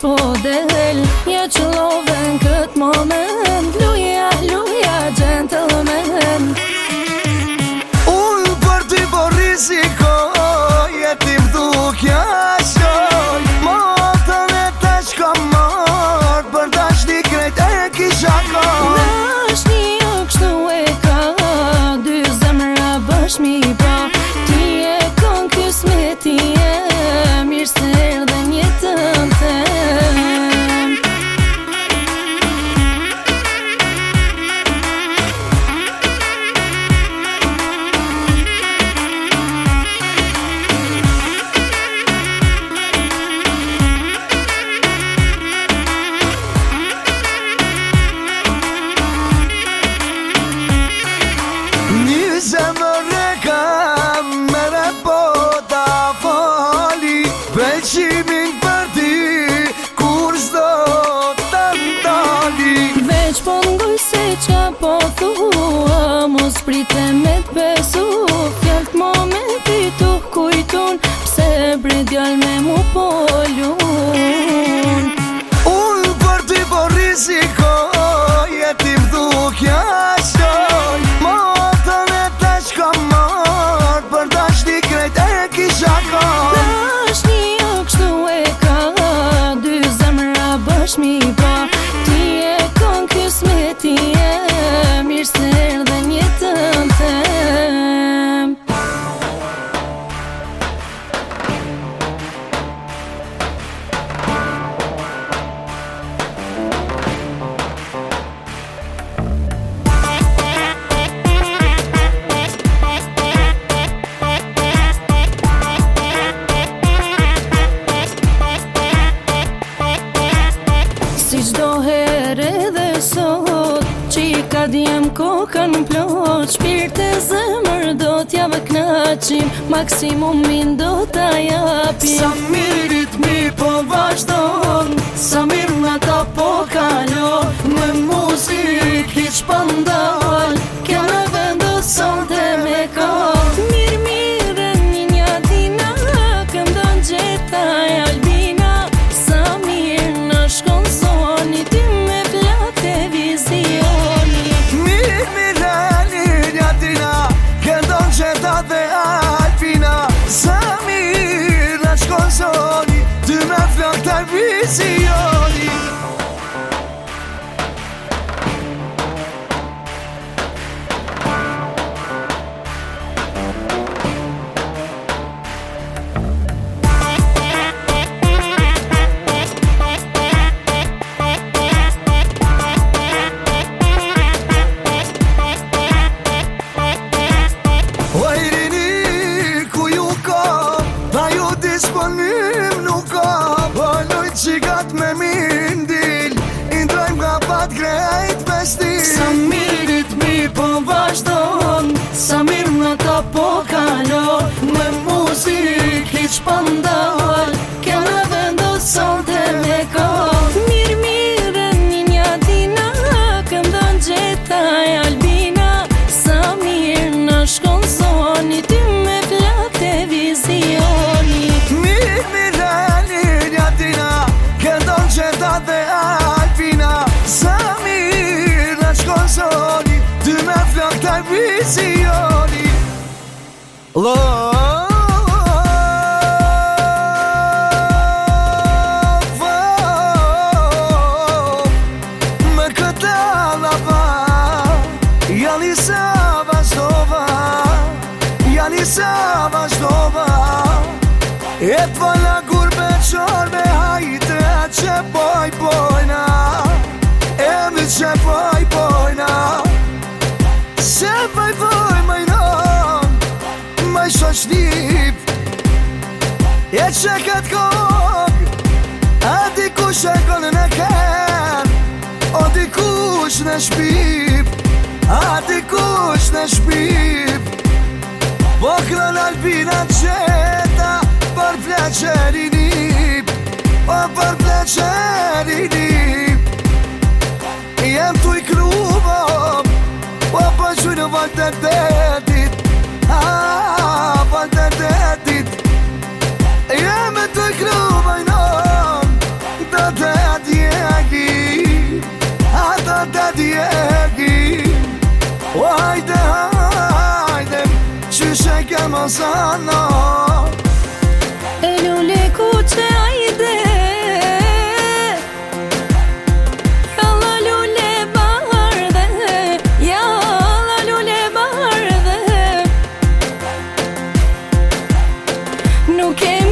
po del. Ja qëllove në këtë moment, luja, luja, gentleman. Unë për ty po rizikoj, jetim dukja shoj. Motën e tash kam marrë, për tash një krejt e kisha koj. Dashni jo kështu e ka, dy zemra bashkë mi pa. Ti e kon kismeti e, mirë se erdhe njëtën tem. Një zemër e kam, mere po ta fali. Veqimin për ti, kur s'do të ndali. Veç po ngoj se qa po thua, mos prite me t'besu. Fjall't momenti tu kujtun, pse bre djall me mu po lun. Unë për ty po rizikoj, jetim dukja shoj. Motën e tash kam marrë, për tash një krejt e kisha koj. Dashni jo kështu e ka, dy zemra bashkë mi pa. Ti e kon kismeti e, mirë se erdhe njëtën tem. Si qdo herë edhe sot, qika djem kokën plot. Shpirt e zemër do t'jave knaqim, maksimumin do t'a japim. Sa mirit mi po vazhdon, sa mirë në ta po kalon. Me muzik hiq pandal, kjo në vendoson të me ka. Mirë mirë një dina, këndon gjetaj Albina. Sa mirë në shkon soni, ty me plak televizioni. Mirë mirë një tina, këndon qeta dhe Alpina. Sa mirë në shkon soni, ty me flok televizioni. Disponim nuk ka, valoj qikat me mindil, indrojmë nga pat grejt vestil. Sa mirit mi po vazhdon, sa mirë në ta po kalon. Me muzik hiq pandal, kjo në vendoson të me ka. Mirë mirë një dina, këndon gjetaj Albina. Sa mirë në shkon soni, ty me plak televizioni. Mirë një tina, këndon qeta dhe Alpina. Sa mirë në shkon soni, ty me flok televizioni. Me këta lava, jali sa vazhdova, jali sa vazhdova. E t'vala gurbe qor me hajte që poj pojna, e mi që poj pojna. Se poj poj majnon, maj shoqnip, e që këtë kog, a dikush e kollën e ken, o dikush në shpip, a dikush në shpip. Po kërën Albina qeta, për pleqerinip, o për pleqerinip. Jem tu i kruvom, o për gjujnë valë të detit, valë të detit. Jem tu i kruvom, sana. E lule ku që ajde, jalla lule bardhe, jalla lule bardhe. Nuk e